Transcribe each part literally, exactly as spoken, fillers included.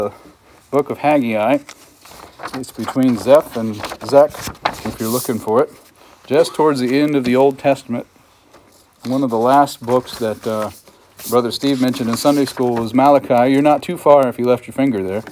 Book of Haggai. It's between Zeph and Zech, if you're looking for it. Just towards the end of the Old Testament. One of the last books that uh, Brother Steve mentioned in Sunday school was Malachi. You're not too far if you left your finger there.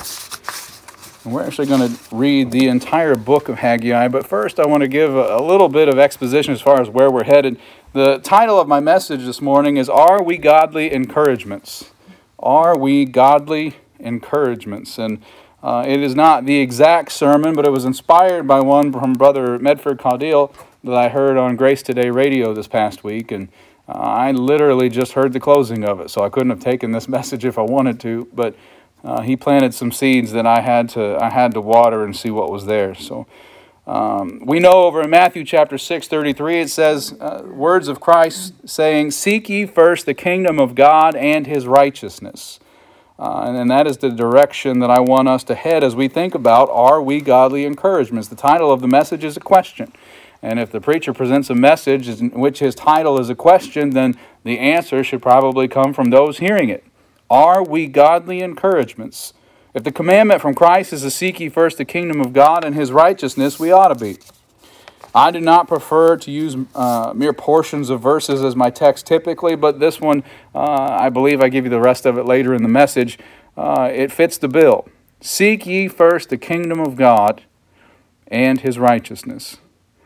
And we're actually going to read the entire book of Haggai, but first I want to give a, a little bit of exposition as far as where we're headed. The title of my message this morning is, Are We Godly Encouragements? Are We Godly Encouragements? And uh, it is not the exact sermon, but it was inspired by one from Brother Medford Caudill that I heard on Grace Today radio this past week, and uh, I literally just heard the closing of it, so I couldn't have taken this message if I wanted to, but Uh, he planted some seeds that I had to I had to water and see what was there. So um, we know over in Matthew chapter six thirty-three it says uh, words of Christ saying, "Seek ye first the kingdom of God and His righteousness," uh, and, and that is the direction that I want us to head as we think about, are we godly encouragements? The title of the message is a question, and if the preacher presents a message in which his title is a question, then the answer should probably come from those hearing it. Are we godly encouragements? If the commandment from Christ is to seek ye first the kingdom of God and His righteousness, we ought to be. I do not prefer to use uh, mere portions of verses as my text typically, but this one, uh, I believe I give you the rest of it later in the message. Uh, it fits the bill. Seek ye first the kingdom of God and His righteousness.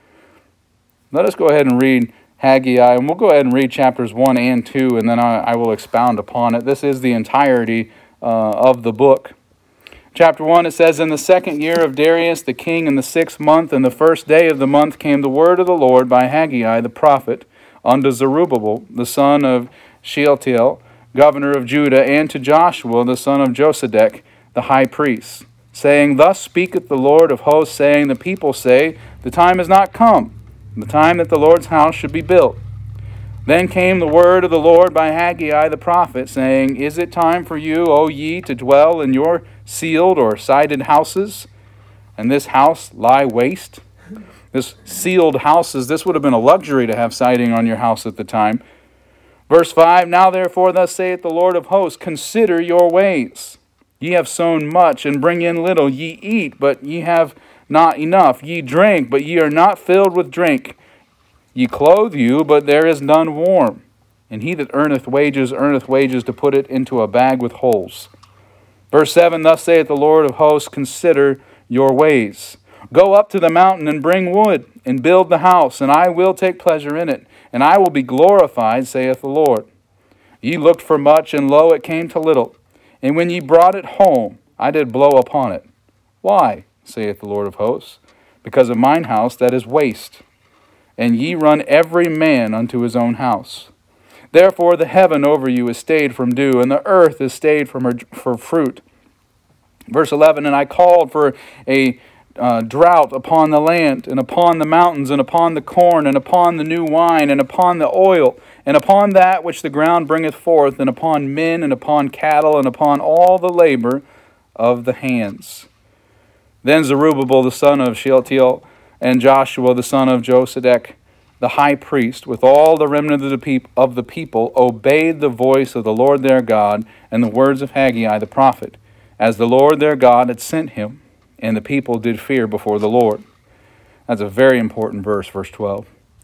Let us go ahead and read Haggai, and we'll go ahead and read chapters one and two, and then I, I will expound upon it. This is the entirety uh, of the book. Chapter one, it says, In the second year of Darius the king, in the sixth month, and the first day of the month, came the word of the Lord by Haggai the prophet unto Zerubbabel, the son of Shealtiel, governor of Judah, and to Joshua, the son of Josedech, the high priest, saying, Thus speaketh the Lord of hosts, saying, The people say, The time is not come, the time that the Lord's house should be built. Then came the word of the Lord by Haggai the prophet, saying, Is it time for you, O ye, to dwell in your sealed or sided houses, and this house lie waste? This sealed houses, this would have been a luxury to have siding on your house at the time. Verse five, Now therefore thus saith the Lord of hosts, Consider your ways. Ye have sown much, and bring in little. Ye eat, but ye have not enough. Ye drink, but ye are not filled with drink. Ye clothe you, but there is none warm. And he that earneth wages, earneth wages to put it into a bag with holes. Verse seven, Thus saith the Lord of hosts, Consider your ways. Go up to the mountain and bring wood, and build the house, and I will take pleasure in it, and I will be glorified, saith the Lord. Ye looked for much, and lo, it came to little. And when ye brought it home, I did blow upon it. Why? Saith the Lord of hosts, because of mine house that is waste, and ye run every man unto his own house. Therefore the heaven over you is stayed from dew, and the earth is stayed from her for fruit. Verse eleven, And I called for a uh, drought upon the land, and upon the mountains, and upon the corn, and upon the new wine, and upon the oil, and upon that which the ground bringeth forth, and upon men, and upon cattle, and upon all the labor of the hands. Then Zerubbabel the son of Shealtiel, and Joshua the son of Josedech, the high priest, with all the remnant of the, peop- of the people, obeyed the voice of the Lord their God and the words of Haggai the prophet, as the Lord their God had sent him, and the people did fear before the Lord. That's a very important verse, verse twelve.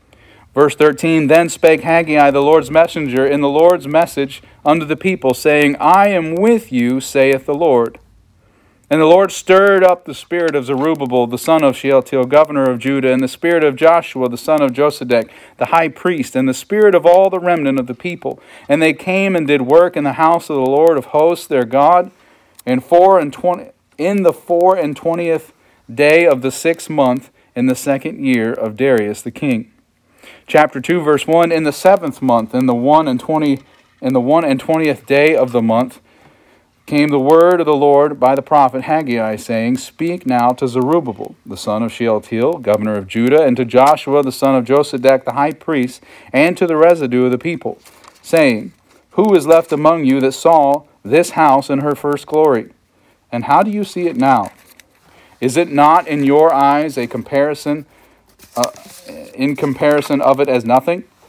Verse thirteen, Then spake Haggai the Lord's messenger in the Lord's message unto the people, saying, I am with you, saith the Lord. And the Lord stirred up the spirit of Zerubbabel, the son of Shealtiel, governor of Judah, and the spirit of Joshua, the son of Josedech, the high priest, and the spirit of all the remnant of the people. And they came and did work in the house of the Lord of hosts, their God, and four and twenty, in the four and twentieth day of the sixth month, in the second year of Darius the king. Chapter two, verse one, In the seventh month, in the one and twenty, in the one and twentieth day of the month, came the word of the Lord by the prophet Haggai, saying, Speak now to Zerubbabel, the son of Shealtiel, governor of Judah, and to Joshua, the son of Josedech, the high priest, and to the residue of the people, saying, Who is left among you that saw this house in her first glory? And how do you see it now? Is it not in your eyes a comparison, uh, in comparison of it as nothing?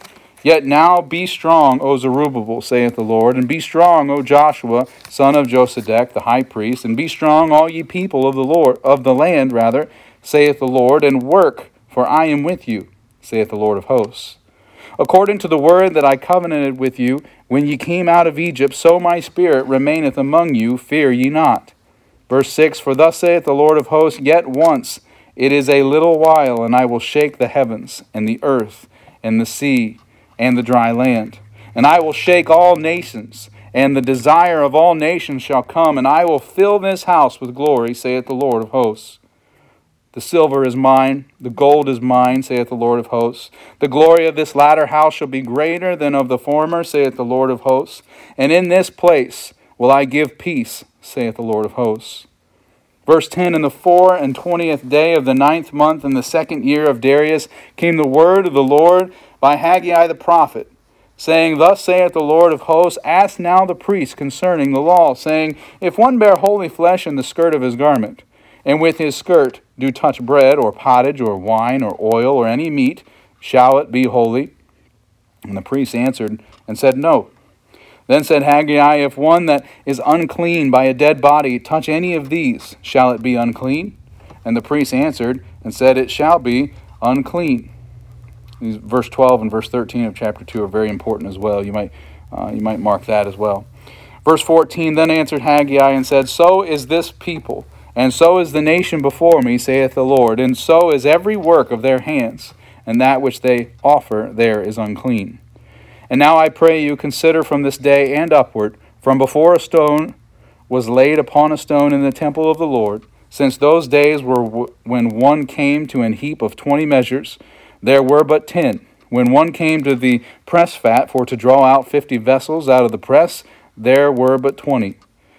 Yet now be strong, O Zerubbabel, saith the Lord, and be strong, O Joshua, son of Josedech, the high priest, and be strong, all ye people of the Lord of the land, rather, saith the Lord, and work, for I am with you, saith the Lord of hosts. According to the word that I covenanted with you when ye came out of Egypt, so my spirit remaineth among you, fear ye not. Verse six, For thus saith the Lord of hosts, Yet once it is a little while, and I will shake the heavens, and the earth, and the sea, and the dry land. And I will shake all nations, and the desire of all nations shall come, and I will fill this house with glory, saith the Lord of hosts. The silver is mine, the gold is mine, saith the Lord of hosts. The glory of this latter house shall be greater than of the former, saith the Lord of hosts. And in this place will I give peace, saith the Lord of hosts. Verse ten, In the four and twentieth day of the ninth month in the second year of Darius came the word of the Lord by Haggai the prophet, saying, Thus saith the Lord of hosts, Ask now the priest concerning the law, saying, If one bear holy flesh in the skirt of his garment, and with his skirt do touch bread, or pottage, or wine, or oil, or any meat, shall it be holy? And the priest answered and said, No. Then said Haggai, If one that is unclean by a dead body touch any of these, shall it be unclean? And the priest answered and said, It shall be unclean. These, verse twelve and verse thirteen of chapter two are very important as well. You might, uh, you might mark that as well. Verse fourteen, Then answered Haggai and said, So is this people, and so is the nation before me, saith the Lord, and so is every work of their hands, and that which they offer there is unclean. And now I pray you, consider from this day and upward, from before a stone was laid upon a stone in the temple of the Lord, since those days were w- when one came to an heap of twenty measures, there were but ten. When one came to the press fat for to draw out fifty vessels out of the press, there were but twenty.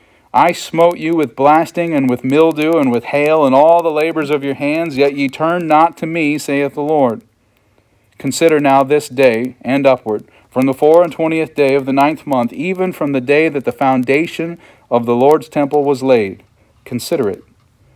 I smote you with blasting, and with mildew, and with hail, and all the labors of your hands, yet ye turned not to me, saith the Lord. Consider now this day and upward, from the four and twentieth day of the ninth month, even from the day that the foundation of the Lord's temple was laid. Consider it.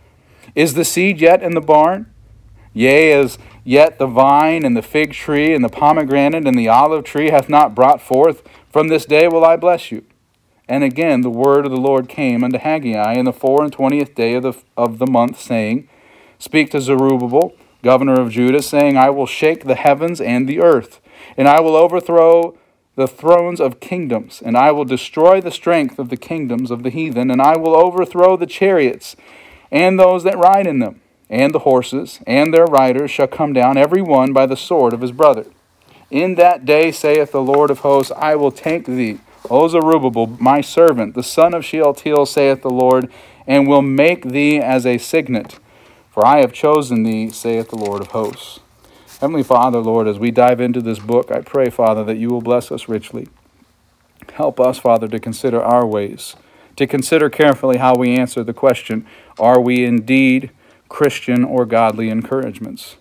Is the seed yet in the barn? Yea, as yet the vine, and the fig tree, and the pomegranate, and the olive tree hath not brought forth? From this day will I bless you. And again the word of the Lord came unto Haggai in the four and twentieth day of the, of the month, saying, Speak to Zerubbabel, governor of Judah, saying, I will shake the heavens and the earth, and I will overthrow the thrones of kingdoms, and I will destroy the strength of the kingdoms of the heathen, and I will overthrow the chariots and those that ride in them, and the horses, and their riders shall come down, every one by the sword of his brother. In that day, saith the Lord of hosts, I will take thee, O Zerubbabel, my servant, the son of Shealtiel, saith the Lord, and will make thee as a signet. For I have chosen thee, saith the Lord of hosts. Heavenly Father, Lord, as we dive into this book, I pray, Father, that you will bless us richly. Help us, Father, to consider our ways, to consider carefully how we answer the question, are we indeed Christian or godly encouragements?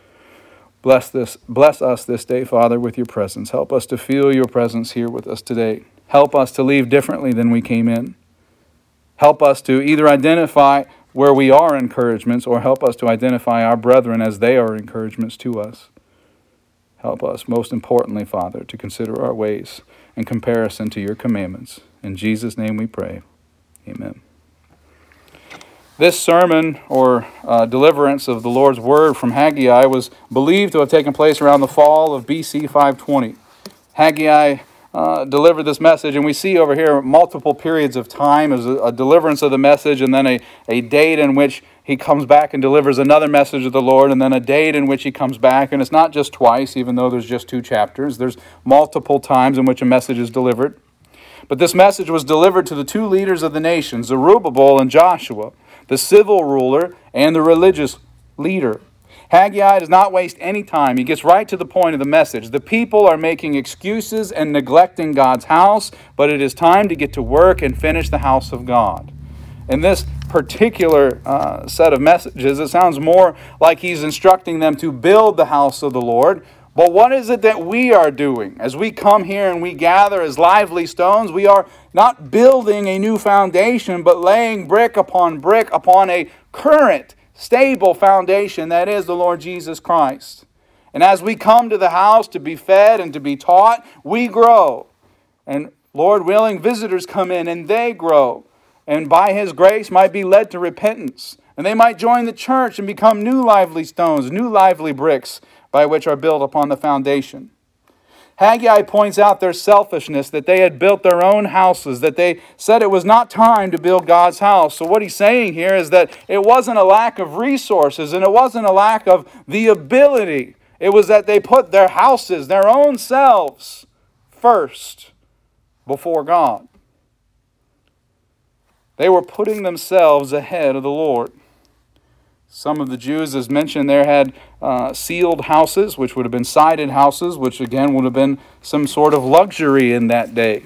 Bless this, bless us this day, Father, with your presence. Help us to feel your presence here with us today. Help us to leave differently than we came in. Help us to either identify where we are encouragements, or help us to identify our brethren as they are encouragements to us. Help us, most importantly, Father, to consider our ways in comparison to your commandments. In Jesus' name we pray. Amen. This sermon, or uh, deliverance of the Lord's word from Haggai, was believed to have taken place around the fall of B C five twenty. Haggai uh, delivered this message, and we see over here multiple periods of time as a, a deliverance of the message, and then a, a date in which he comes back and delivers another message of the Lord, and then a date in which he comes back. And it's not just twice, even though there's just two chapters. There's multiple times in which a message is delivered. But this message was delivered to the two leaders of the nation, Zerubbabel and Joshua, the civil ruler and the religious leader. Haggai does not waste any time. He gets right to the point of the message. The people are making excuses and neglecting God's house, but it is time to get to work and finish the house of God. In this particular uh, set of messages, it sounds more like he's instructing them to build the house of the Lord. But what is it that we are doing? As we come here and we gather as lively stones, we are not building a new foundation, but laying brick upon brick upon a current, stable foundation, that is the Lord Jesus Christ. And as we come to the house to be fed and to be taught, we grow. And Lord willing, visitors come in and they grow. And by His grace might be led to repentance. And they might join the church and become new lively stones, new lively bricks by which are built upon the foundation. Haggai points out their selfishness, that they had built their own houses, that they said it was not time to build God's house. So what he's saying here is that it wasn't a lack of resources and it wasn't a lack of the ability. It was that they put their houses, their own selves, first before God. They were putting themselves ahead of the Lord. Some of the Jews, as mentioned there, had uh, sealed houses, which would have been sided houses, which again would have been some sort of luxury in that day.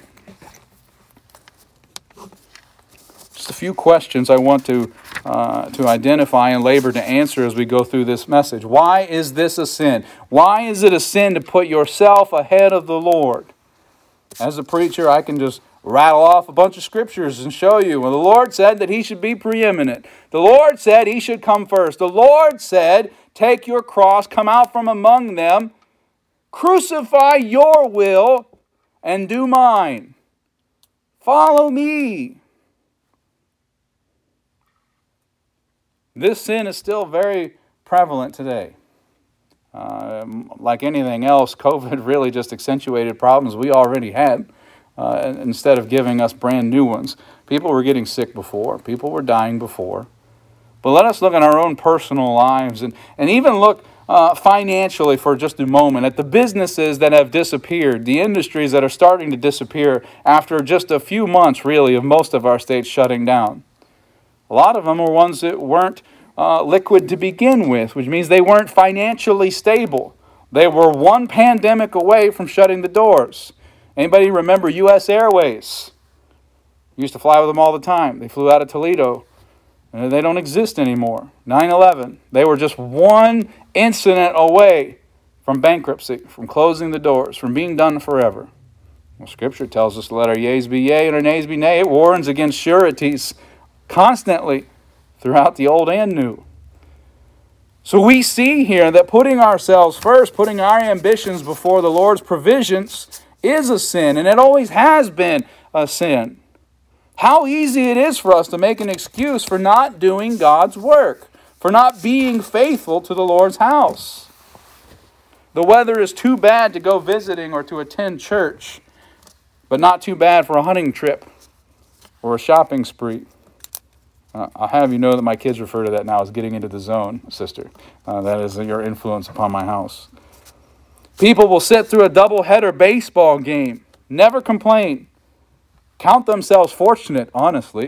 Just a few questions I want to, uh, to identify and labor to answer as we go through this message. Why is this a sin? Why is it a sin to put yourself ahead of the Lord? As a preacher, I can just rattle off a bunch of scriptures and show you. Well, the Lord said that He should be preeminent. The Lord said He should come first. The Lord said, take your cross, come out from among them, crucify your will, and do mine. Follow me. This sin is still very prevalent today. Uh, like anything else, COVID really just accentuated problems we already had. Uh, instead of giving us brand new ones. People were getting sick before. People were dying before. But let us look at our own personal lives and, and even look uh, financially for just a moment at the businesses that have disappeared, the industries that are starting to disappear after just a few months, really, of most of our states shutting down. A lot of them were ones that weren't uh, liquid to begin with, which means they weren't financially stable. They were one pandemic away from shutting the doors. Anybody remember U S Airways? We used to fly with them all the time. They flew out of Toledo. And they don't exist anymore. nine eleven. They were just one incident away from bankruptcy, from closing the doors, from being done forever. Well, Scripture tells us to let our yeas be yea and our nays be nay. It warns against sureties constantly throughout the Old and New. So we see here that putting ourselves first, putting our ambitions before the Lord's provisions is a sin, and it always has been a sin. How easy it is for us to make an excuse for not doing God's work, for not being faithful to the Lord's house. The weather is too bad to go visiting or to attend church, but not too bad for a hunting trip or a shopping spree. Uh, I'll have you know that my kids refer to that now as getting into the zone, sister. Uh, that is your influence upon my house. People will sit through a double-header baseball game, never complain, count themselves fortunate, honestly.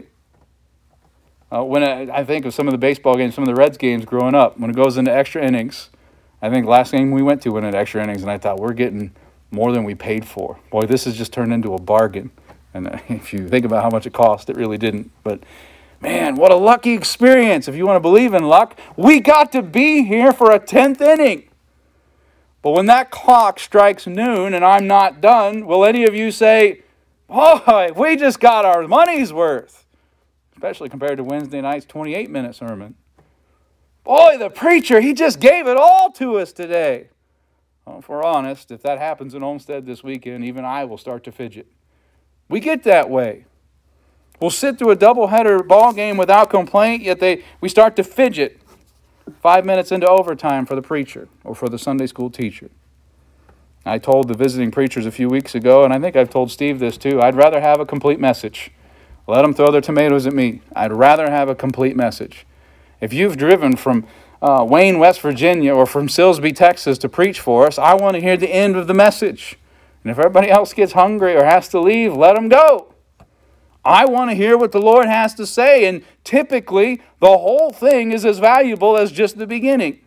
Uh, when I, I think of some of the baseball games, some of the Reds games growing up, when it goes into extra innings, I think last game we went to went into extra innings, and I thought, we're getting more than we paid for. Boy, this has just turned into a bargain. And if you think about how much it cost, it really didn't. But man, what a lucky experience, if you want to believe in luck. We got to be here for a tenth inning. But when that clock strikes noon and I'm not done, will any of you say, boy, we just got our money's worth? Especially compared to Wednesday night's twenty-eight minute sermon. Boy, the preacher, he just gave it all to us today. Well, if we're honest, if that happens in Olmsted this weekend, even I will start to fidget. We get that way. We'll sit through a doubleheader ball game without complaint, yet they we start to fidget five minutes into overtime for the preacher or for the Sunday school teacher. I told the visiting preachers a few weeks ago, and I think I've told Steve this too, I'd rather have a complete message. Let them throw their tomatoes at me. I'd rather have a complete message. If you've driven from uh, Wayne, West Virginia, or from Silsbee, Texas to preach for us, I want to hear the end of the message. And if everybody else gets hungry or has to leave, let them go. I want to hear what the Lord has to say, and typically the whole thing is as valuable as just the beginning.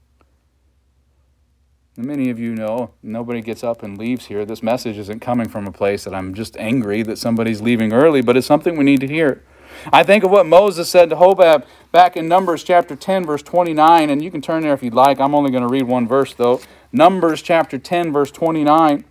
And many of you know, nobody gets up and leaves here. This message isn't coming from a place that I'm just angry that somebody's leaving early, but it's something we need to hear. I think of what Moses said to Hobab back in Numbers chapter ten, verse twenty-nine, and you can turn there if you'd like. I'm only going to read one verse, though. Numbers chapter ten, verse twenty-nine.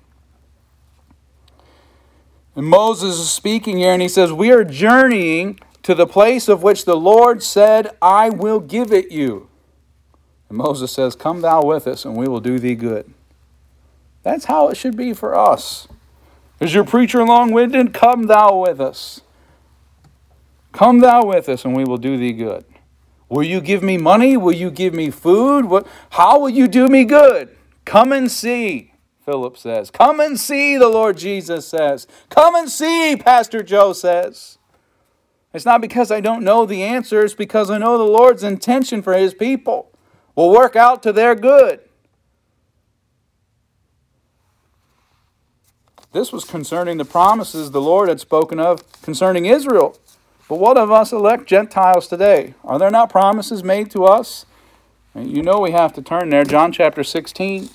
And Moses is speaking here, and he says, we are journeying to the place of which the Lord said, I will give it you. And Moses says, "Come thou with us, and we will do thee good." That's how it should be for us. Is your preacher long-winded? Come thou with us. Come thou with us, and we will do thee good. Will you give me money? Will you give me food? What, how will you do me good? Come and see, Philip says. Come and see, the Lord Jesus says. Come and see, Pastor Joe says. It's not because I don't know the answer. It's because I know the Lord's intention for His people will work out to their good. This was concerning the promises the Lord had spoken of concerning Israel. But what of us elect Gentiles today? Are there not promises made to us? And you know we have to turn there. John chapter sixteen.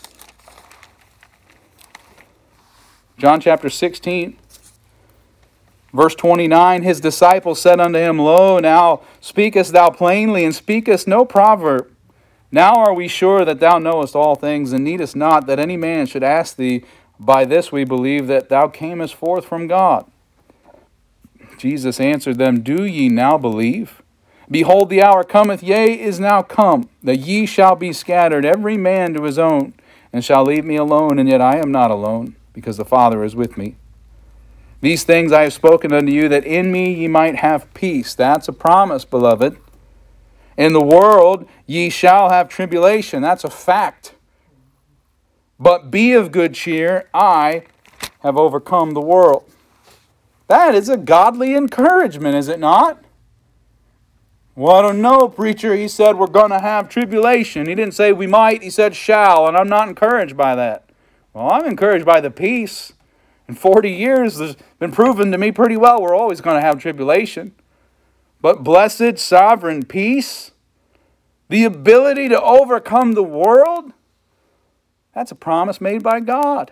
John chapter sixteen. Verse twenty-nine, His disciples said unto Him, Lo, now speakest thou plainly, and speakest no proverb. Now are we sure that thou knowest all things, and needest not that any man should ask thee. By this we believe that thou camest forth from God. Jesus answered them, Do ye now believe? Behold, the hour cometh, yea, is now come, that ye shall be scattered, every man to his own, and shall leave me alone, and yet I am not alone, because the Father is with me. These things I have spoken unto you, that in me ye might have peace. That's a promise, beloved. In the world ye shall have tribulation. That's a fact. But be of good cheer, I have overcome the world. That is a godly encouragement, is it not? Well, I don't know, preacher. He said we're going to have tribulation. He didn't say we might. He said shall, and I'm not encouraged by that. Well, I'm encouraged by the peace. In forty years, it's been proven to me pretty well we're always going to have tribulation. But blessed, sovereign peace, the ability to overcome the world, that's a promise made by God.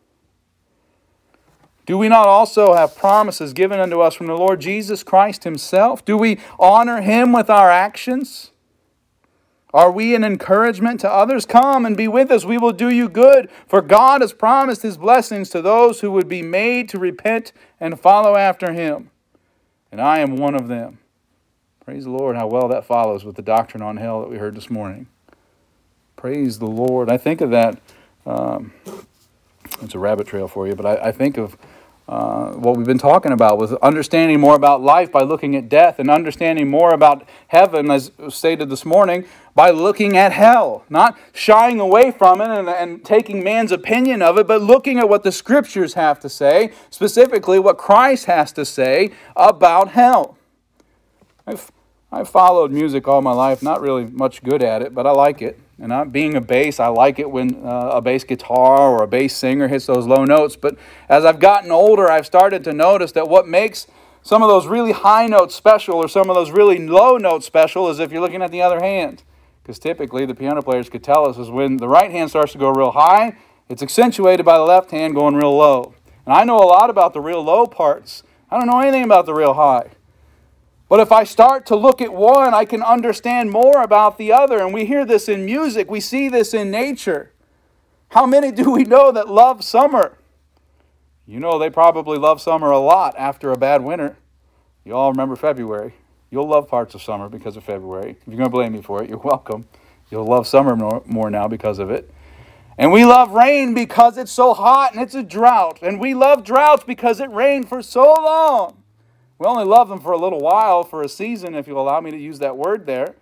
Do we not also have promises given unto us from the Lord Jesus Christ Himself? Do we honor Him with our actions? Are we an encouragement to others? Come and be with us. We will do you good. For God has promised His blessings to those who would be made to repent and follow after Him. And I am one of them. Praise the Lord, how well that follows with the doctrine on hell that we heard this morning. Praise the Lord. I think of that. Um, it's a rabbit trail for you, but I, I think of uh, what we've been talking about with understanding more about life by looking at death, and understanding more about heaven, as stated this morning, by looking at hell. Not shying away from it and, and taking man's opinion of it, but looking at what the Scriptures have to say, specifically what Christ has to say about hell. I've, I've followed music all my life, not really much good at it, but I like it. And I, being a bass, I like it when uh, a bass guitar or a bass singer hits those low notes. But as I've gotten older, I've started to notice that what makes some of those really high notes special or some of those really low notes special is if you're looking at the other hand. Because typically the piano players could tell us is when the right hand starts to go real high, it's accentuated by the left hand going real low. And I know a lot about the real low parts. I don't know anything about the real high. But if I start to look at one, I can understand more about the other. And we hear this in music. We see this in nature. How many do we know that love summer? You know they probably love summer a lot after a bad winter. You all remember February. You'll love parts of summer because of February. If you're going to blame me for it, you're welcome. You'll love summer more, more now because of it. And we love rain because it's so hot and it's a drought. And we love droughts because it rained for so long. We only love them for a little while, for a season, if you'll allow me to use that word there.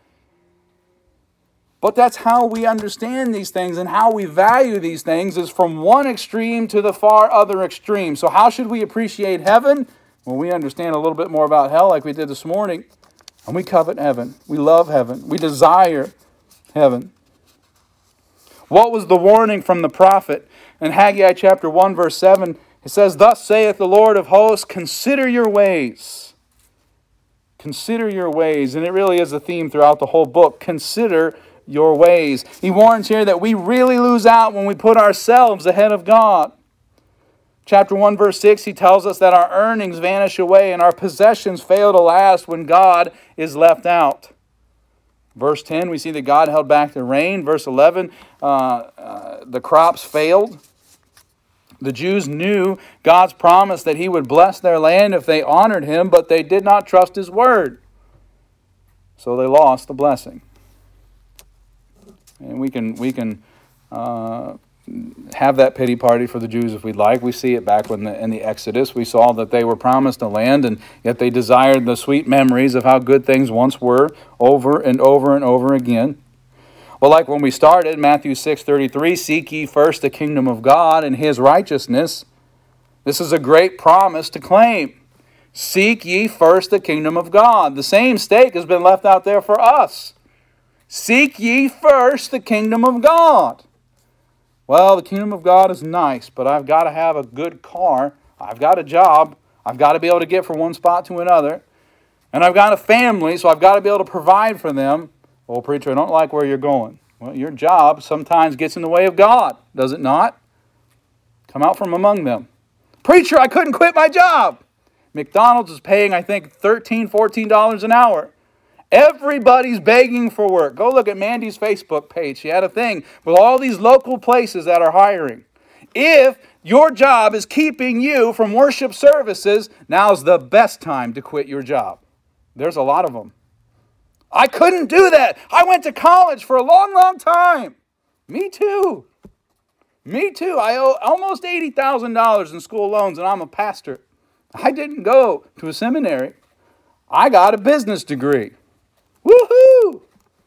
But that's how we understand these things and how we value these things is from one extreme to the far other extreme. So how should we appreciate heaven? Well, we understand a little bit more about hell like we did this morning. And we covet heaven. We love heaven. We desire heaven. What was the warning from the prophet? In Haggai chapter one, verse seven, it says, Thus saith the Lord of hosts, consider your ways. Consider your ways. And it really is a theme throughout the whole book. Consider your ways. He warns here that we really lose out when we put ourselves ahead of God. Chapter one, verse six, he tells us that our earnings vanish away and our possessions fail to last when God is left out. Verse ten, we see that God held back the rain. Verse eleven, uh, uh, the crops failed. The Jews knew God's promise that He would bless their land if they honored Him, but they did not trust His word. So they lost the blessing. And we can we can uh, have that pity party for the Jews if we'd like. We see it back when the, in the Exodus. We saw that they were promised a land, and yet they desired the sweet memories of how good things once were over and over and over again. Well, like when we started, Matthew six thirty-three, seek ye first the kingdom of God and his righteousness. This is a great promise to claim. Seek ye first the kingdom of God. The same stake has been left out there for us. Seek ye first the kingdom of God. Well, the kingdom of God is nice, but I've got to have a good car. I've got a job. I've got to be able to get from one spot to another. And I've got a family, so I've got to be able to provide for them. Well, preacher, I don't like where you're going. Well, your job sometimes gets in the way of God, does it not? Come out from among them. Preacher, I couldn't quit my job. McDonald's is paying, I think, thirteen dollars, fourteen dollars an hour. Everybody's begging for work. Go look at Mandy's Facebook page. She had a thing with all these local places that are hiring. If your job is keeping you from worship services, now's the best time to quit your job. There's a lot of them. I couldn't do that. I went to college for a long, long time. Me too. Me too. I owe almost eighty thousand dollars in school loans, and I'm a pastor. I didn't go to a seminary. I got a business degree. Woohoo!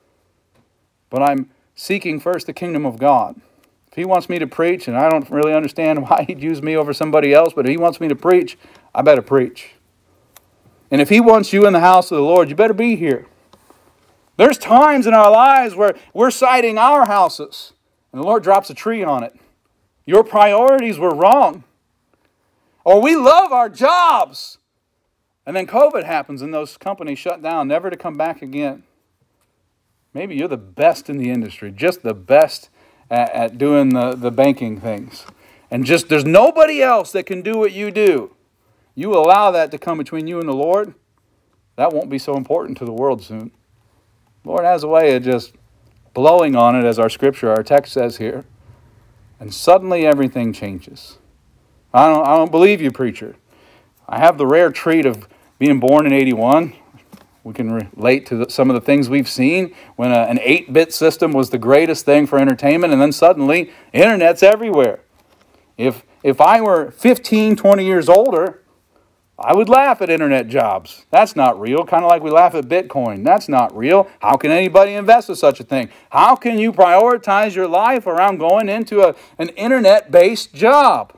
But I'm seeking first the kingdom of God. If he wants me to preach, and I don't really understand why he'd use me over somebody else, but if he wants me to preach, I better preach. And if he wants you in the house of the Lord, you better be here. There's times in our lives where we're siding our houses, and the Lord drops a tree on it. Your priorities were wrong. Or we love our jobs. And then COVID happens and those companies shut down, never to come back again. Maybe you're the best in the industry, just the best at, at doing the, the banking things. And just there's nobody else that can do what you do. You allow that to come between you and the Lord, that won't be so important to the world soon. The Lord has a way of just blowing on it, as our scripture, our text says here. And suddenly everything changes. I don't, I don't believe you, preacher. I have the rare treat of being born in eighty-one. We can relate to the, some of the things we've seen when a, an eight-bit system was the greatest thing for entertainment, and then suddenly internet's everywhere. If, if I were fifteen, twenty years older, I would laugh at internet jobs. That's not real. Kind of like we laugh at Bitcoin. That's not real. How can anybody invest in such a thing? How can you prioritize your life around going into a, an internet-based job?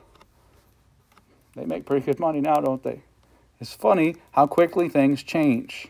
They make pretty good money now, don't they? It's funny how quickly things change.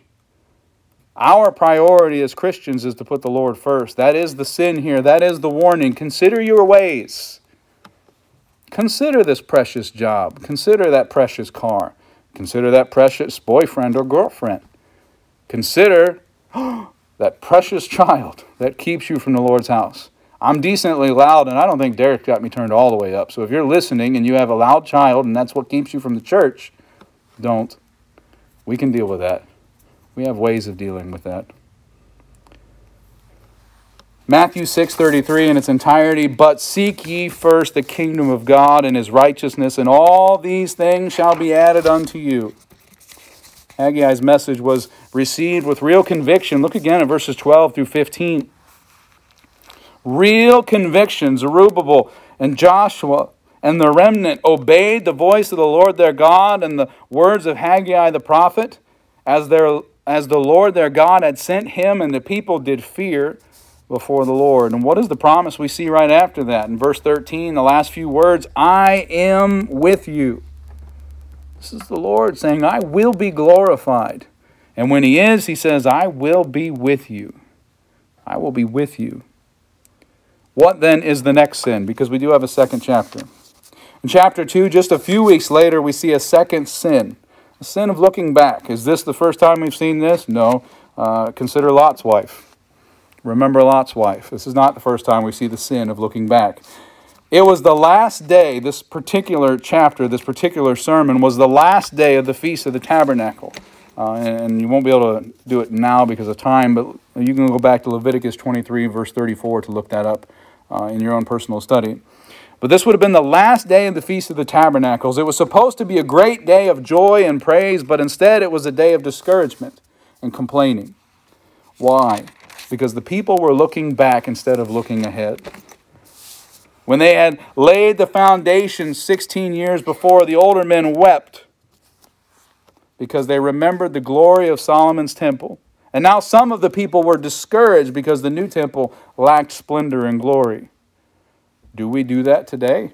Our priority as Christians is to put the Lord first. That is the sin here. That is the warning. Consider your ways. Consider this precious job. Consider that precious car. Consider that precious boyfriend or girlfriend. Consider that precious child that keeps you from the Lord's house. I'm decently loud, and I don't think Derek got me turned all the way up. So if you're listening and you have a loud child and that's what keeps you from the church, don't. We can deal with that. We have ways of dealing with that. Matthew six thirty-three in its entirety, but seek ye first the kingdom of God and his righteousness, and all these things shall be added unto you. Haggai's message was received with real conviction. Look again at verses twelve through fifteen. Real conviction. Zerubbabel and Joshua and the remnant obeyed the voice of the Lord their God and the words of Haggai the prophet, as their as the Lord their God had sent him, and the people did fear before the Lord. And what is the promise we see right after that? In verse thirteen, the last few words, I am with you. This is the Lord saying, I will be glorified. And when he is, he says, I will be with you. I will be with you. What then is the next sin? Because we do have a second chapter. In chapter two, just a few weeks later, we see a second sin. The sin of looking back. Is this the first time we've seen this? No. Uh, consider Lot's wife. Remember Lot's wife. This is not the first time we see the sin of looking back. It was the last day, this particular chapter, this particular sermon, was the last day of the Feast of the Tabernacle. Uh, and you won't be able to do it now because of time, but you can go back to Leviticus twenty-three, verse thirty-four to look that up uh, in your own personal study. But this would have been the last day of the Feast of the Tabernacles. It was supposed to be a great day of joy and praise, but instead it was a day of discouragement and complaining. Why? Because the people were looking back instead of looking ahead. When they had laid the foundation sixteen years before, the older men wept because they remembered the glory of Solomon's temple. And now some of the people were discouraged because the new temple lacked splendor and glory. Do we do that today?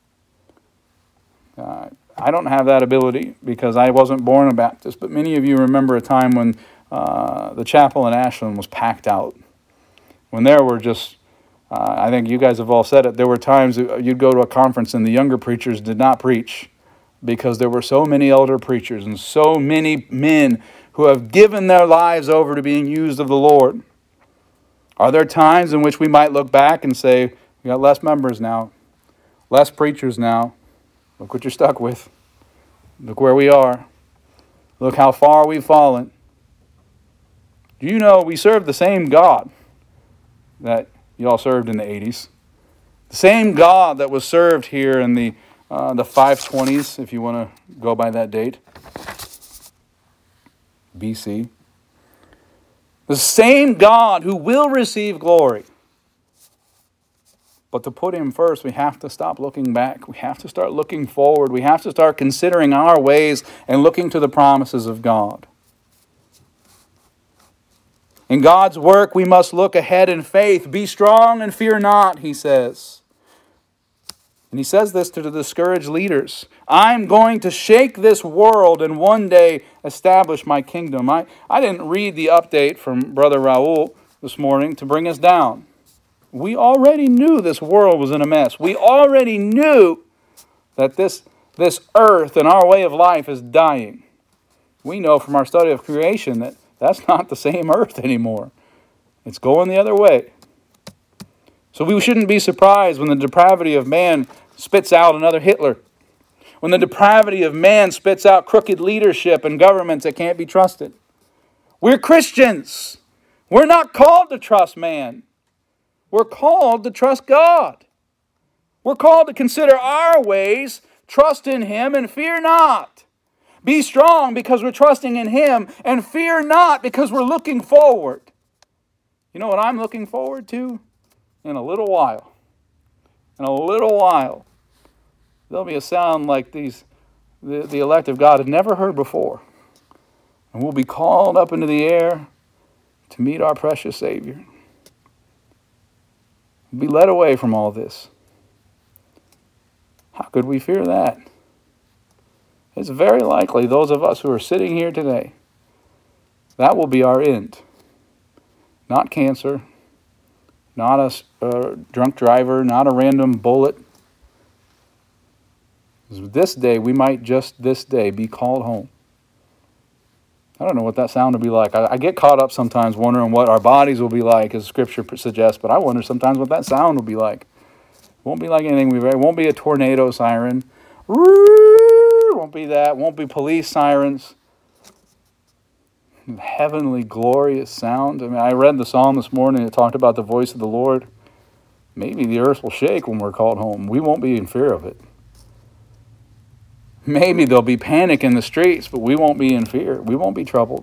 Uh, I don't have that ability because I wasn't born a Baptist, but many of you remember a time when uh, the chapel in Ashland was packed out. When there were just, uh, I think you guys have all said it, there were times you'd go to a conference and the younger preachers did not preach because there were so many elder preachers and so many men who have given their lives over to being used of the Lord. Are there times in which we might look back and say, we got less members now, less preachers now? Look what you're stuck with. Look where we are. Look how far we've fallen. Do you know we serve the same God that you all served in the eighties? The same God that was served here in the uh, the five twenties, if you want to go by that date, B C. The same God who will receive glory. But to put Him first, we have to stop looking back. We have to start looking forward. We have to start considering our ways and looking to the promises of God. In God's work, we must look ahead in faith. Be strong and fear not, He says. And He says this to the discouraged leaders. I'm going to shake this world and one day establish my kingdom. I, I didn't read the update from Brother Raul this morning to bring us down. We already knew this world was in a mess. We already knew that this, this earth and our way of life is dying. We know from our study of creation that that's not the same earth anymore. It's going the other way. So we shouldn't be surprised when the depravity of man spits out another Hitler. When the depravity of man spits out crooked leadership and governments that can't be trusted. We're Christians. We're not called to trust man. We're called to trust God. We're called to consider our ways, trust in Him, and fear not. Be strong because we're trusting in Him, and fear not because we're looking forward. You know what I'm looking forward to? In a little while. In a little while. There'll be a sound like these, the, the elect of God had never heard before. And we'll be called up into the air to meet our precious Savior. Be led away from all this. How could we fear that? It's very likely those of us who are sitting here today, that will be our end. Not cancer, not a uh, drunk driver, not a random bullet. This day, we might just this day be called home. I don't know what that sound will be like. I, I get caught up sometimes wondering what our bodies will be like, as Scripture suggests, but I wonder sometimes what that sound will be like. It won't be like anything we've ever. It won't be a tornado siren. It won't be that. It won't be police sirens. Heavenly, glorious sound. I mean, I read the psalm this morning. It talked about the voice of the Lord. Maybe the earth will shake when we're called home. We won't be in fear of it. Maybe there'll be panic in the streets, but we won't be in fear. We won't be troubled.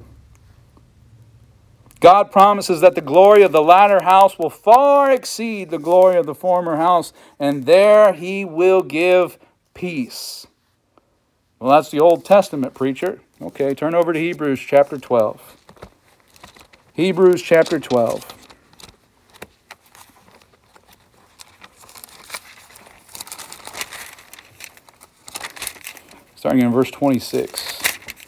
God promises that the glory of the latter house will far exceed the glory of the former house, and there He will give peace. Well, that's the Old Testament, preacher. Okay, turn over to Hebrews chapter twelve. Hebrews chapter twelve. Starting in verse twenty-six.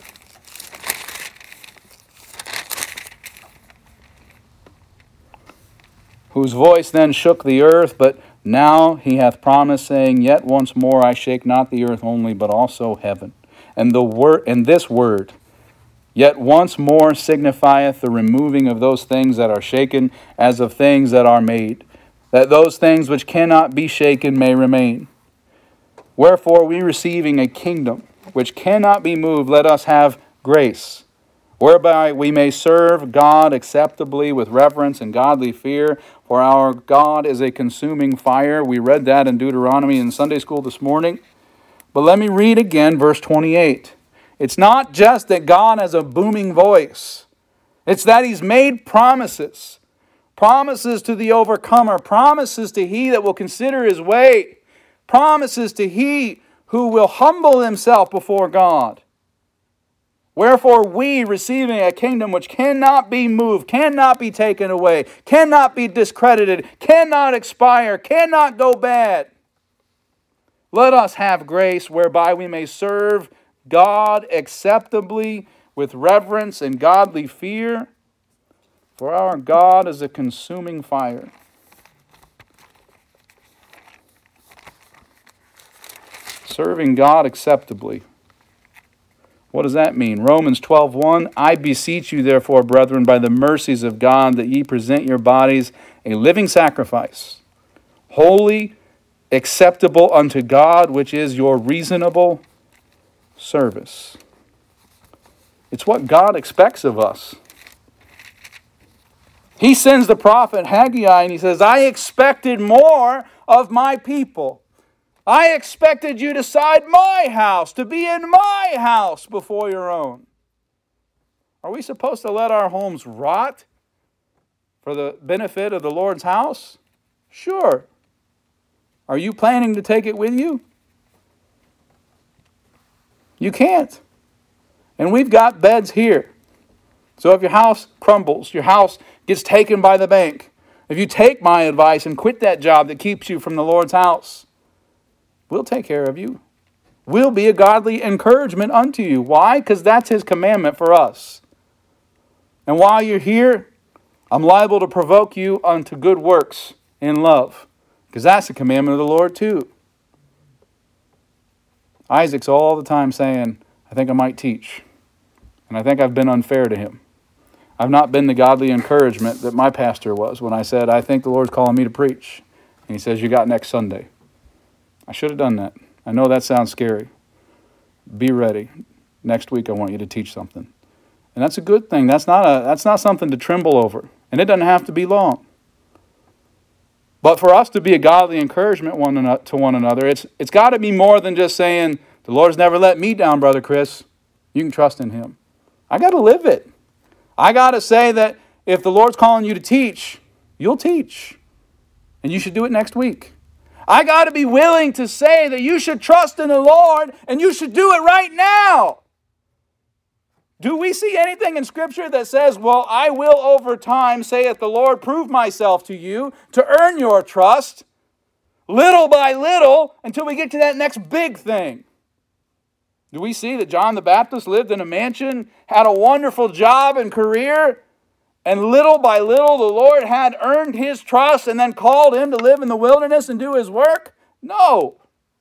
Whose voice then shook the earth, but now He hath promised, saying, Yet once more I shake not the earth only, but also heaven. And the word, and this word, yet once more signifieth the removing of those things that are shaken, as of things that are made, that those things which cannot be shaken may remain. Wherefore we receiving a kingdom which cannot be moved, let us have grace, whereby we may serve God acceptably with reverence and godly fear, for our God is a consuming fire. We read that in Deuteronomy in Sunday school this morning. But let me read again verse twenty-eight. It's not just that God has a booming voice. It's that He's made promises. promises to the overcomer, promises to he that will consider his way, promises to he who will humble himself before God. Wherefore we, receiving a kingdom which cannot be moved, cannot be taken away, cannot be discredited, cannot expire, cannot go bad, let us have grace whereby we may serve God acceptably with reverence and godly fear, for our God is a consuming fire. Serving God acceptably. What does that mean? Romans twelve one, I beseech you therefore, brethren, by the mercies of God, that ye present your bodies a living sacrifice, holy, acceptable unto God, which is your reasonable service. It's what God expects of us. He sends the prophet Haggai and he says, I expected more of my people. I expected you to side my house, to be in my house before your own. Are we supposed to let our homes rot for the benefit of the Lord's house? Sure. Are you planning to take it with you? You can't. And we've got beds here. So if your house crumbles, your house gets taken by the bank, if you take my advice and quit that job that keeps you from the Lord's house, we'll take care of you. We'll be a godly encouragement unto you. Why? Because that's His commandment for us. And while you're here, I'm liable to provoke you unto good works in love. Because that's the commandment of the Lord too. Isaac's all the time saying, I think I might teach. And I think I've been unfair to him. I've not been the godly encouragement that my pastor was when I said, I think the Lord's calling me to preach. And he says, you got next Sunday. I should have done that. I know that sounds scary. Be ready. Next week I want you to teach something. And that's a good thing. That's not a that's not something to tremble over. And it doesn't have to be long. But for us to be a godly encouragement one to one another, it's it's got to be more than just saying, the Lord's never let me down, Brother Chris. You can trust in Him. I got to live it. I got to say that if the Lord's calling you to teach, you'll teach. And you should do it next week. I got to be willing to say that you should trust in the Lord and you should do it right now. Do we see anything in Scripture that says, well, I will over time, saith the Lord, prove myself to you to earn your trust, little by little, until we get to that next big thing? Do we see that John the Baptist lived in a mansion, had a wonderful job and career, and little by little the Lord had earned his trust and then called him to live in the wilderness and do his work? No.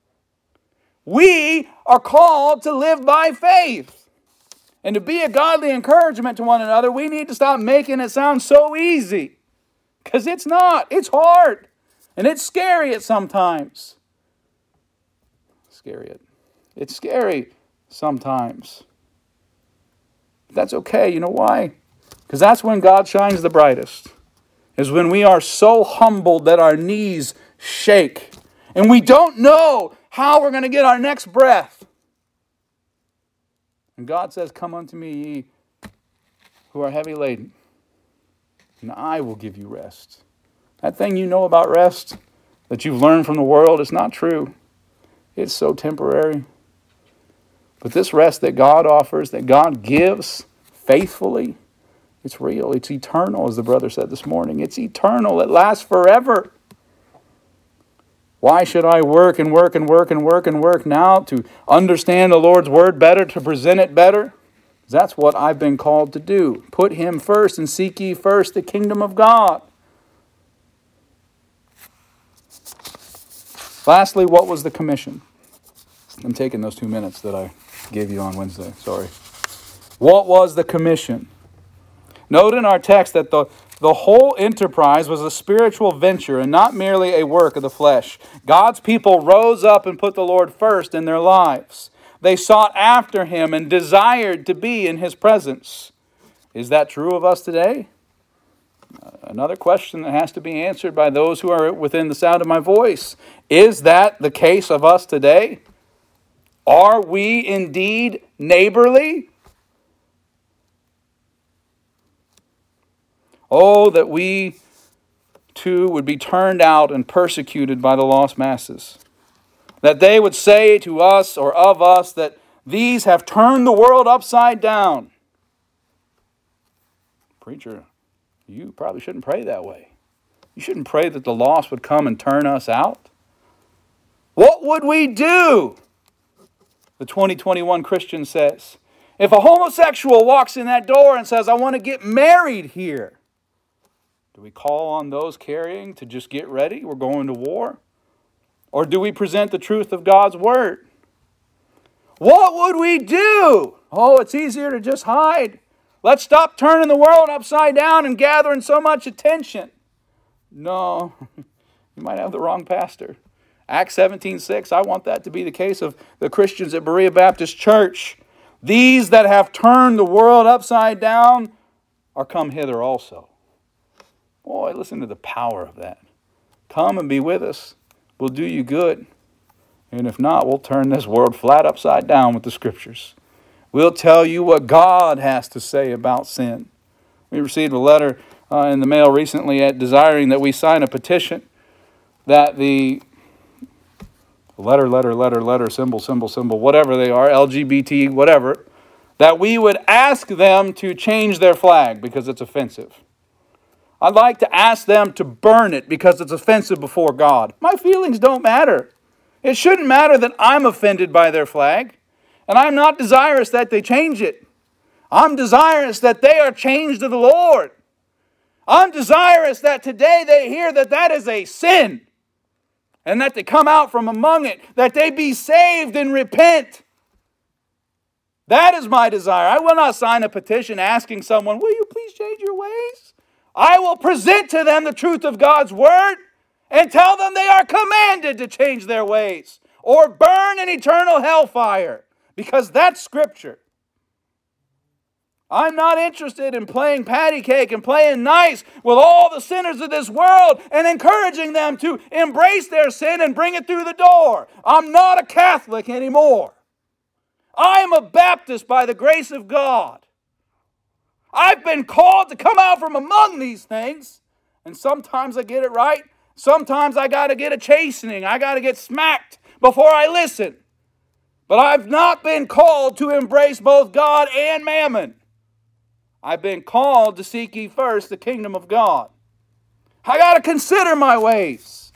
We are called to live by faith. And to be a godly encouragement to one another, we need to stop making it sound so easy. Because it's not. It's hard. And it's scary at sometimes. Scary. It's scary sometimes. But that's okay. You know why? Because that's when God shines the brightest. Is when we are so humbled that our knees shake. And we don't know how we're going to get our next breath. And God says, come unto me, ye who are heavy laden, and I will give you rest. That thing you know about rest that you've learned from the world is not true. It's so temporary. But this rest that God offers, that God gives faithfully, it's real. It's eternal, as the brother said this morning. It's eternal. It lasts forever. Why should I work and work and work and work and work now to understand the Lord's word better, to present it better? That's what I've been called to do. Put Him first and seek ye first the kingdom of God. Lastly, what was the commission? I'm taking those two minutes that I gave you on Wednesday. Sorry. What was the commission? Note in our text that the The whole enterprise was a spiritual venture and not merely a work of the flesh. God's people rose up and put the Lord first in their lives. They sought after Him and desired to be in His presence. Is that true of us today? Another question that has to be answered by those who are within the sound of my voice. Is that the case of us today? Are we indeed neighborly? Oh, that we too would be turned out and persecuted by the lost masses. That they would say to us or of us that these have turned the world upside down. Preacher, you probably shouldn't pray that way. You shouldn't pray that the lost would come and turn us out. What would we do? The twenty twenty-one Christian says, if a homosexual walks in that door and says, I want to get married here, do we call on those carrying to just get ready? We're going to war. Or do we present the truth of God's word? What would we do? Oh, it's easier to just hide. Let's stop turning the world upside down and gathering so much attention. No, you might have the wrong pastor. Acts seventeen six, I want that to be the case of the Christians at Berea Baptist Church. These that have turned the world upside down are come hither also. Boy, listen to the power of that. Come and be with us. We'll do you good. And if not, we'll turn this world flat upside down with the Scriptures. We'll tell you what God has to say about sin. We received a letter uh, in the mail recently at desiring that we sign a petition that the letter, letter, letter, letter, symbol, symbol, symbol, whatever they are, L G B T, whatever, that we would ask them to change their flag because it's offensive. I'd like to ask them to burn it because it's offensive before God. My feelings don't matter. It shouldn't matter that I'm offended by their flag. And I'm not desirous that they change it. I'm desirous that they are changed to the Lord. I'm desirous that today they hear that that is a sin. And that they come out from among it. That they be saved and repent. That is my desire. I will not sign a petition asking someone, will you please change your ways? I will present to them the truth of God's word and tell them they are commanded to change their ways or burn in eternal hellfire. Because that's Scripture. I'm not interested in playing patty cake and playing nice with all the sinners of this world and encouraging them to embrace their sin and bring it through the door. I'm not a Catholic anymore. I am a Baptist by the grace of God. I've been called to come out from among these things. And sometimes I get it right. Sometimes I got to get a chastening. I got to get smacked before I listen. But I've not been called to embrace both God and mammon. I've been called to seek ye first the kingdom of God. I got to consider my ways.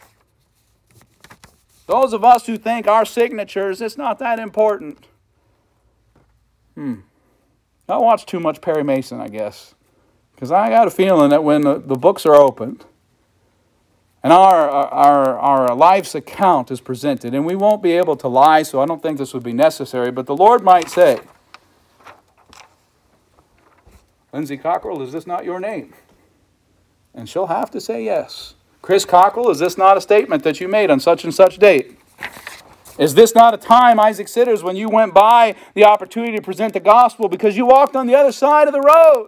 Those of us who think our signatures, it's not that important. Hmm. I watch too much Perry Mason, I guess. Because I got a feeling that when the, the books are opened, and our, our, our life's account is presented. And we won't be able to lie, so I don't think this would be necessary. But the Lord might say, Lindsay Cockrell, is this not your name? And she'll have to say yes. Chris Cockrell, is this not a statement that you made on such and such date? Is this not a time, Isaac Sitters, when you went by the opportunity to present the gospel because you walked on the other side of the road?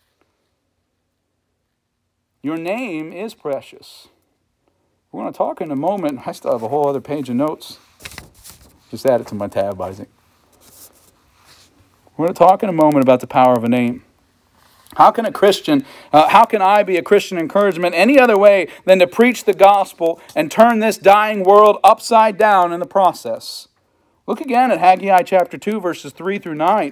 Your name is precious. We're going to talk in a moment. I still have a whole other page of notes. Just add it to my tab, Isaac. We're going to talk in a moment about the power of a name. How can a Christian, uh, how can I be a Christian encouragement any other way than to preach the gospel and turn this dying world upside down in the process? Look again at Haggai chapter two, verses three through nine.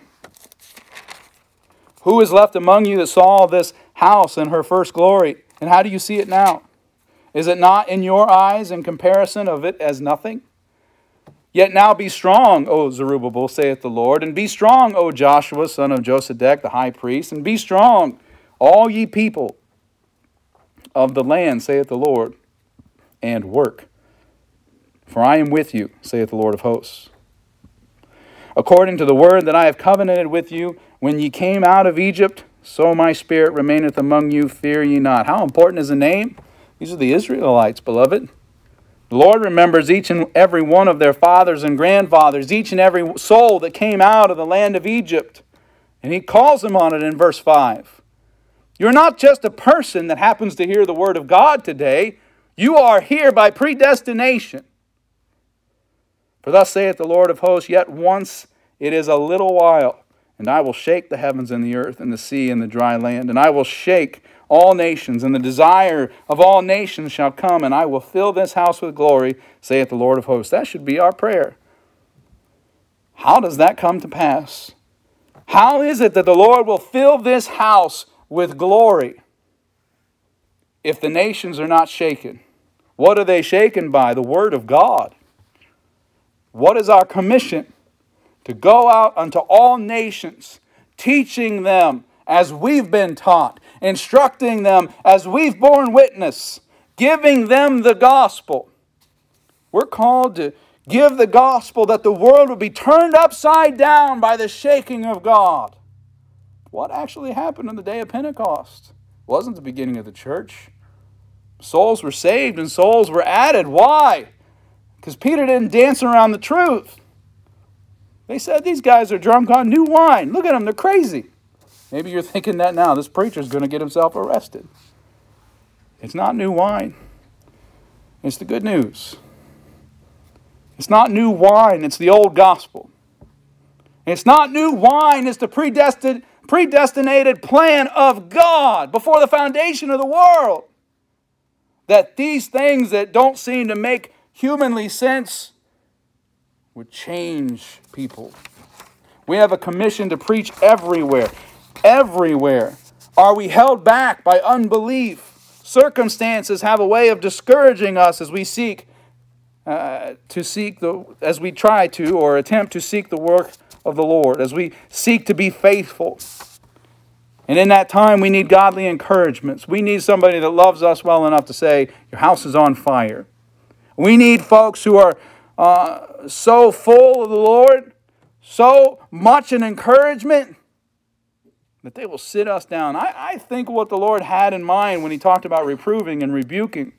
Who is left among you that saw this house in her first glory? And how do you see it now? Is it not in your eyes in comparison of it as nothing? Yet now be strong, O Zerubbabel, saith the Lord, and be strong, O Joshua, son of Josedech, the high priest, and be strong, all ye people of the land, saith the Lord, and work. For I am with you, saith the Lord of hosts. According to the word that I have covenanted with you, when ye came out of Egypt, so my spirit remaineth among you, fear ye not. How important is the name? These are the Israelites, beloved. The Lord remembers each and every one of their fathers and grandfathers, each and every soul that came out of the land of Egypt. And He calls them on it in verse five. You're not just a person that happens to hear the word of God today. You are here by predestination. For thus saith the Lord of hosts, yet once it is a little while, and I will shake the heavens and the earth and the sea and the dry land, and I will shake all nations, and the desire of all nations shall come, and I will fill this house with glory, saith the Lord of hosts. That should be our prayer. How does that come to pass? How is it that the Lord will fill this house with glory if the nations are not shaken? What are they shaken by? The Word of God. What is our commission? To go out unto all nations, teaching them as we've been taught, instructing them as we've borne witness, giving them the gospel. We're called to give the gospel that the world will be turned upside down by the shaking of God. What actually happened on the day of Pentecost? It wasn't the beginning of the church. Souls were saved and souls were added. Why? Because Peter didn't dance around the truth. They said, these guys are drunk on new wine. Look at them, they're crazy. Maybe you're thinking that now. This preacher's going to get himself arrested. It's not new wine. It's the good news. It's not new wine, it's the old gospel. It's not new wine, it's the predestined, predestinated plan of God before the foundation of the world. That these things that don't seem to make humanly sense would change people. We have a commission to preach everywhere. Everywhere. Are we held back by unbelief? Circumstances have a way of discouraging us as we seek uh, to seek the as we try to or attempt to seek the work of the Lord, as we seek to be faithful. And in that time, we need godly encouragements. We need somebody that loves us well enough to say, your house is on fire. We need folks who are uh, so full of the Lord, so much an encouragement, that they will sit us down. I, I think what the Lord had in mind when He talked about reproving and rebuking.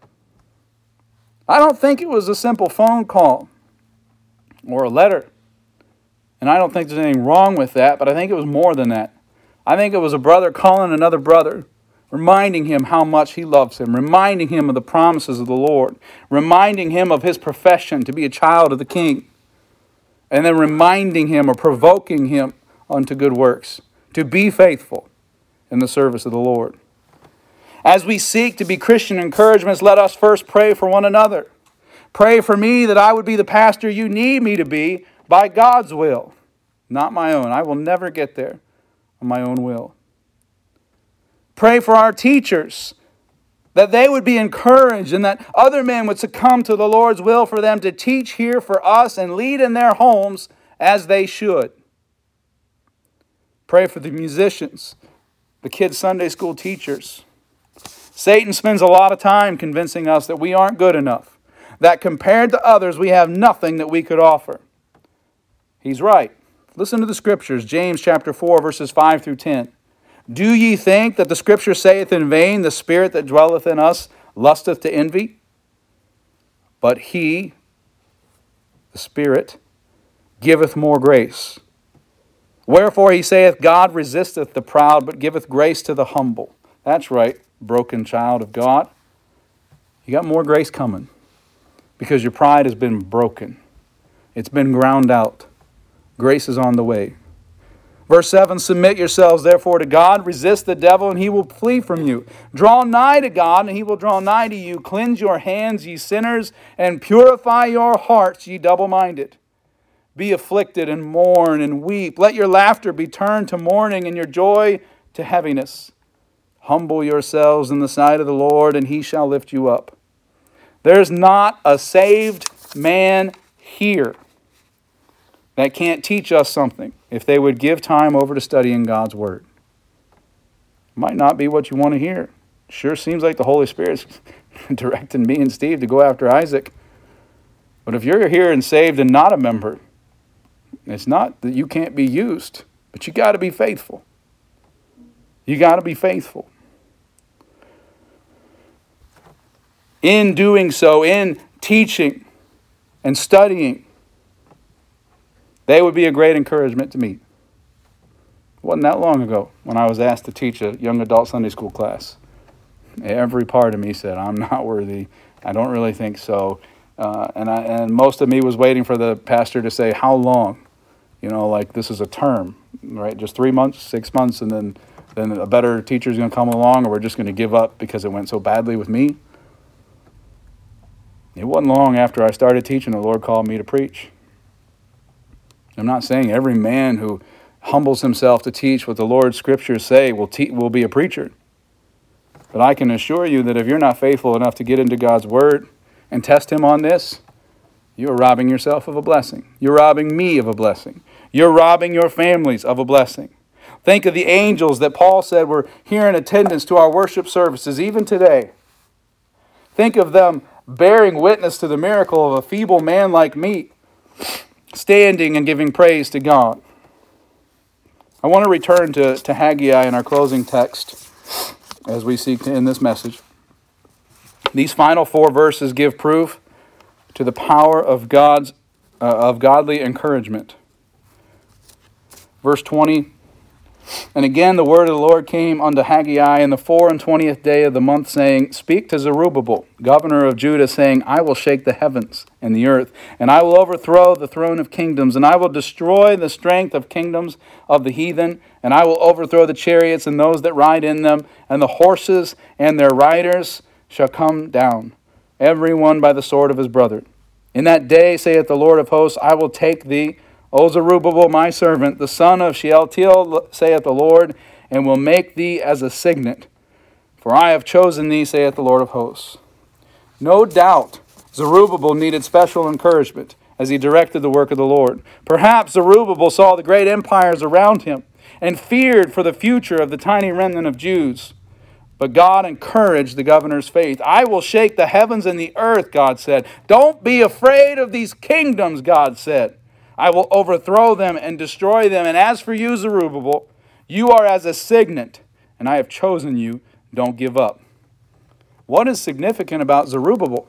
I don't think it was a simple phone call or a letter. And I don't think there's anything wrong with that, but I think it was more than that. I think it was a brother calling another brother, reminding him how much he loves him, reminding him of the promises of the Lord, reminding him of his profession to be a child of the King, and then reminding him or provoking him unto good works, to be faithful in the service of the Lord. As we seek to be Christian encouragements, let us first pray for one another. Pray for me that I would be the pastor you need me to be by God's will, not my own. I will never get there on my own will. Pray for our teachers, that they would be encouraged and that other men would succumb to the Lord's will for them to teach here for us and lead in their homes as they should. Pray for the musicians, the kids' Sunday school teachers. Satan spends a lot of time convincing us that we aren't good enough, that compared to others we have nothing that we could offer. He's right. Listen to the scriptures, James chapter four, verses five through ten. Do ye think that the scripture saith in vain, the spirit that dwelleth in us lusteth to envy? But he, the Spirit, giveth more grace. Wherefore he saith, God resisteth the proud, but giveth grace to the humble. That's right, broken child of God. You got more grace coming because your pride has been broken. It's been ground out. Grace is on the way. Verse seven, submit yourselves therefore to God, resist the devil, and he will flee from you. Draw nigh to God, and he will draw nigh to you. Cleanse your hands, ye sinners, and purify your hearts, ye double-minded. Be afflicted, and mourn, and weep. Let your laughter be turned to mourning, and your joy to heaviness. Humble yourselves in the sight of the Lord, and he shall lift you up. There's not a saved man here that can't teach us something if they would give time over to studying God's Word. Might not be what you want to hear. Sure seems like the Holy Spirit's directing me and Steve to go after Isaac. But if you're here and saved and not a member, it's not that you can't be used, but you got to be faithful. You got to be faithful. In doing so, in teaching and studying, they would be a great encouragement to me. It wasn't that long ago when I was asked to teach a young adult Sunday school class. Every part of me said, I'm not worthy. I don't really think so. Uh, and, I, and most of me was waiting for the pastor to say, how long? You know, like this is a term, right? Just three months, six months, and then then a better teacher is going to come along, or we're just going to give up because it went so badly with me. It wasn't long after I started teaching the Lord called me to preach. I'm not saying every man who humbles himself to teach what the Lord's scriptures say will, te- will be a preacher. But I can assure you that if you're not faithful enough to get into God's word and test him on this, you're robbing yourself of a blessing. You're robbing me of a blessing. You're robbing your families of a blessing. Think of the angels that Paul said were here in attendance to our worship services, even today. Think of them bearing witness to the miracle of a feeble man like me, standing and giving praise to God. I want to return to, to Haggai in our closing text as we seek to end this message. These final four verses give proof to the power of God's uh, of godly encouragement. Verse twenty, and again the word of the Lord came unto Haggai in the four and twentieth day of the month, saying, Speak to Zerubbabel, governor of Judah, saying, I will shake the heavens and the earth, and I will overthrow the throne of kingdoms, and I will destroy the strength of kingdoms of the heathen, and I will overthrow the chariots and those that ride in them, and the horses and their riders shall come down, every one by the sword of his brother. In that day, saith the Lord of hosts, I will take thee, O Zerubbabel, my servant, the son of Shealtiel, saith the Lord, and will make thee as a signet. For I have chosen thee, saith the Lord of hosts. No doubt, Zerubbabel needed special encouragement as he directed the work of the Lord. Perhaps Zerubbabel saw the great empires around him and feared for the future of the tiny remnant of Jews. But God encouraged the governor's faith. I will shake the heavens and the earth, God said. Don't be afraid of these kingdoms, God said. I will overthrow them and destroy them. And as for you, Zerubbabel, you are as a signet, and I have chosen you. Don't give up. What is significant about Zerubbabel?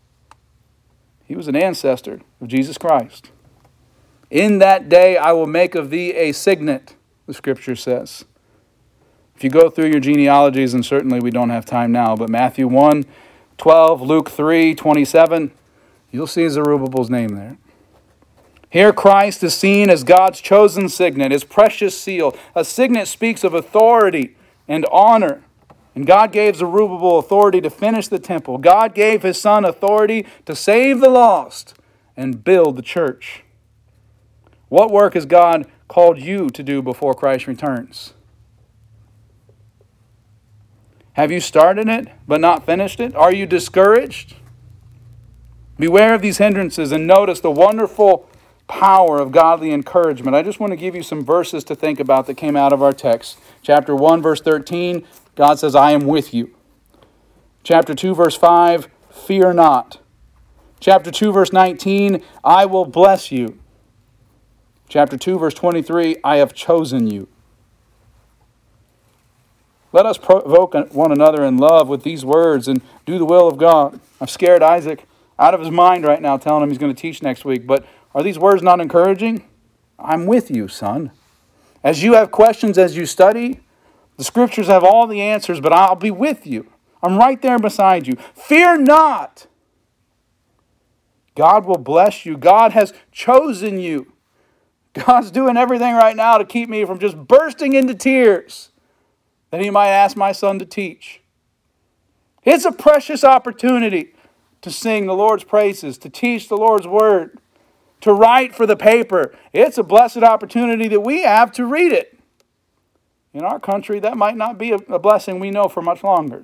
He was an ancestor of Jesus Christ. In that day I will make of thee a signet, the scripture says. If you go through your genealogies, and certainly we don't have time now, but Matthew one, twelve, Luke three, twenty-seven, you'll see Zerubbabel's name there. Here Christ is seen as God's chosen signet, his precious seal. A signet speaks of authority and honor. And God gave Zerubbabel authority to finish the temple. God gave his son authority to save the lost and build the church. What work has God called you to do before Christ returns? Have you started it but not finished it? Are you discouraged? Beware of these hindrances and notice the wonderful power of godly encouragement. I just want to give you some verses to think about that came out of our text. Chapter one, verse thirteen, God says, I am with you. Chapter two, verse five, fear not. Chapter two, verse nineteen, I will bless you. Chapter two, verse twenty-three, I have chosen you. Let us provoke one another in love with these words and do the will of God. I've scared Isaac out of his mind right now, telling him he's going to teach next week, but are these words not encouraging? I'm with you, son. As you have questions, as you study, the scriptures have all the answers, but I'll be with you. I'm right there beside you. Fear not. God will bless you. God has chosen you. God's doing everything right now to keep me from just bursting into tears that he might ask my son to teach. It's a precious opportunity to sing the Lord's praises, to teach the Lord's word, to write for the paper. It's a blessed opportunity that we have to read it. In our country, that might not be a blessing we know for much longer.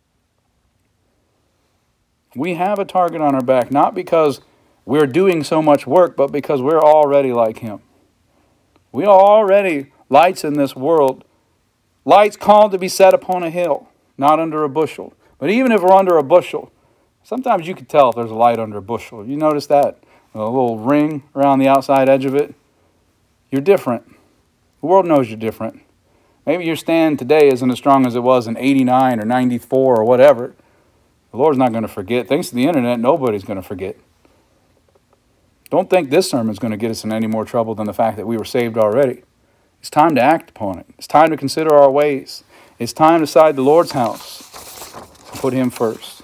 We have a target on our back, not because we're doing so much work, but because we're already like him. We are already lights in this world. Lights called to be set upon a hill, not under a bushel. But even if we're under a bushel, sometimes you can tell if there's a light under a bushel. You notice that? A little ring around the outside edge of it. You're different. The world knows you're different. Maybe your stand today isn't as strong as it was in eighty-nine or ninety-four or whatever. The Lord's not going to forget. Thanks to the internet, nobody's going to forget. Don't think this sermon's going to get us in any more trouble than the fact that we were saved already. It's time to act upon it. It's time to consider our ways. It's time to side the Lord's house and put him first.